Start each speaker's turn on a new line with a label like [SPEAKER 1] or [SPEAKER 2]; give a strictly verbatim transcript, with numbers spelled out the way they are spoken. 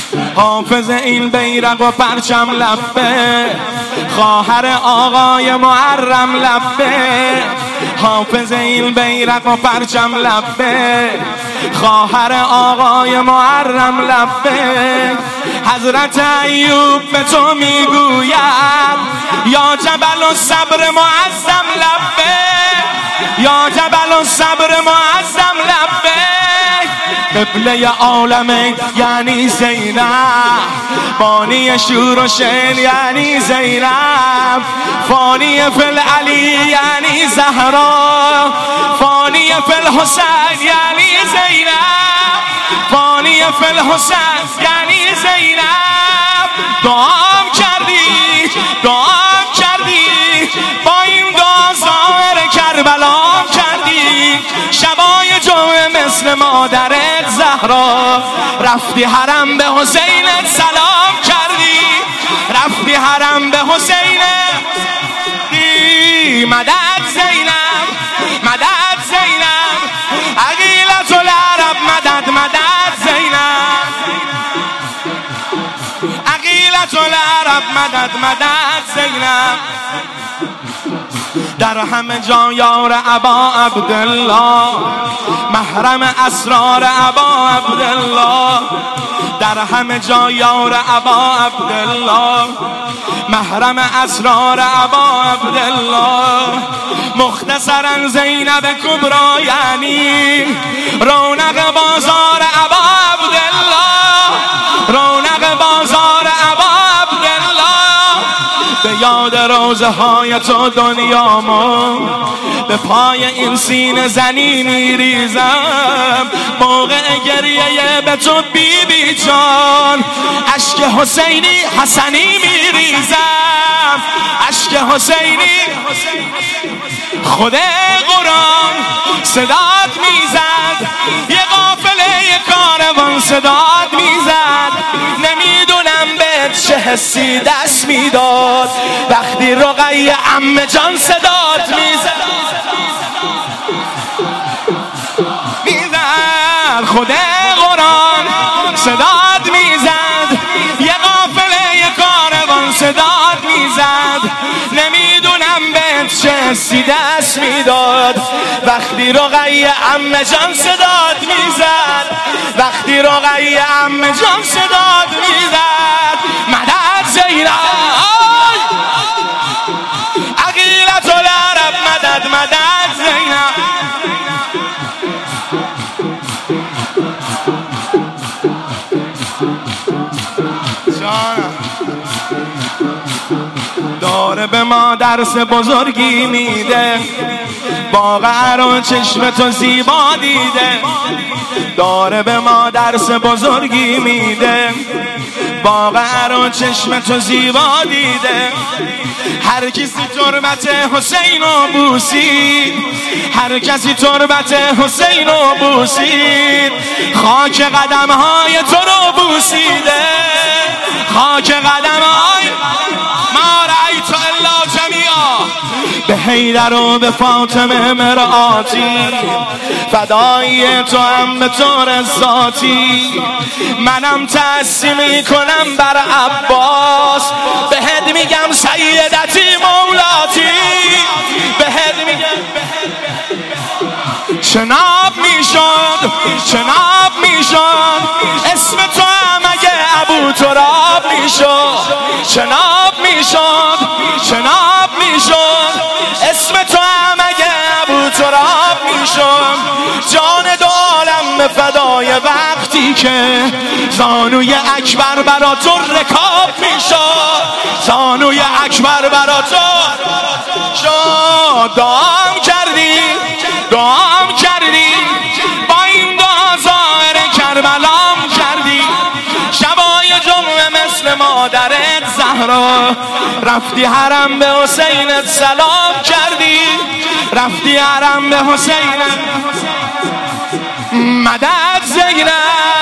[SPEAKER 1] حافظ این بیرق و پرچم لبه، خواهر آقای محرم لبه. حافظ این بیرق و پرچم لبه، خواهر آقای محرم لبه. حضرت ایوب به تو میگوید یا جبل الصبر معظم لبه، یا جبل الصبر معظم لبه. قبله عالمه یعنی زینب، بانی شور و شین یعنی زینب. فانی فی العلی یعنی زهرا، فانی فی الحسین یعنی زینب، فانی فی الحسین یعنی زینب. دعام کردی دعام کردی، با این دعا ظاهر کربلا کردی. شبای جمعه مثل مادرت زهرا، رفتی حرم به حسینت سلام کردی، رفتی حرم به حسینت. مدد زینب مدد زینب، عقیلة العرب مدد مدد زینب، عقیلة العرب مدد مدد زینب. در همه جا یار ابا عبدالله، محرم اسرار ابا عبدالله. در همه جا یار ابا عبدالله، محرم اسرار ابا عبدالله. مختصرا زینب کبرا یعنی رونق بازار ابا عبدالله، رونق بازار ابا عبدالله. به یاد روزه های تو دنیامو به پای این سینه زنی میریزم. موقع گریه به تو بی بی جان، اشک حسینی حسنی میریزم، اشک حسینی. خود قرآن صدات میزد، یه قافله یه کاروان صدات میزد. نمیدونم به چه حسی دست میداد وقتی رقیه عمه جان صدات میزد میزد. خود قرآن صدات میزد، یه قافله یه کاروان صدات میزد. نمیدونم به چه حسی دست میداد وقتی رقیه عمه جان صدات میزد، وقتی رقیه عمه جان صدات میزد. مدد زینب عقیلة العرب مدد مدد زینب. داره به ما درس بزرگی میده، واقعا رو چشم تو زیبا دیده. داره به ما درس بزرگی میده، واقعا رو چشم تو زیبا دیده. هر کسی تربت حسین رو بوسید، هر کسی تربت حسین رو بوسید، خاک قدم های تو رو بوسیده، خاک قدم های ما رأیت الا جمیعا. به حیدر و به فاطمه مرآتی، فدایی تو هم به طور ذاتی. منم تأسی میکنم بر عباس، بهت میگم سیدتی مولاتی، بهت میگم چناب میشد چناب میشد اسم تو هم اگه ابو تراب میشد، چناب میشد چناب میشد اسم تو هم اگه ابو تراب میشد. جان دو عالم به فدای وقتی که زانوی اکبر برا تو رکاب میشد، زانوی اکبر برا تو شد. دعام کردی دعام کردی، با این دعا ظاهر کربلام کردی. شبای جمعه مثل مادرت زهرا، رفتی حرم به حسینت سلام کردی، رفتی حرم به حسینت. مدد زینب